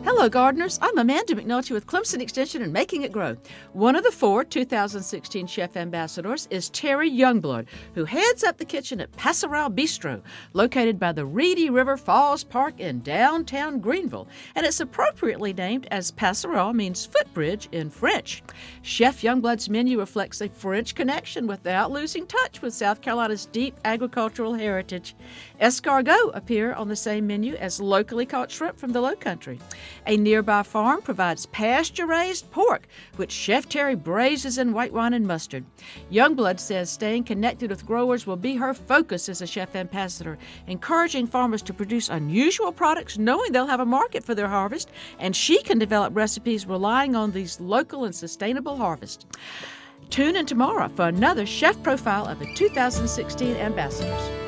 Hello, gardeners. I'm Amanda McNulty with Clemson Extension and Making It Grow. One of the 4 2016 Chef Ambassadors is Terry Youngblood, who heads up the kitchen at Passerelle Bistro, located by the Reedy River Falls Park in downtown Greenville. And it's appropriately named as Passerelle means footbridge in French. Chef Youngblood's menu reflects a French connection without losing touch with South Carolina's deep agricultural heritage. Escargots appear on the same menu as locally caught shrimp from the Lowcountry. A nearby farm provides pasture-raised pork, which Chef Terry braises in white wine and mustard. Youngblood says staying connected with growers will be her focus as a chef ambassador, encouraging farmers to produce unusual products knowing they'll have a market for their harvest, and she can develop recipes relying on these local and sustainable harvests. Tune in tomorrow for another chef profile of the 2016 ambassadors.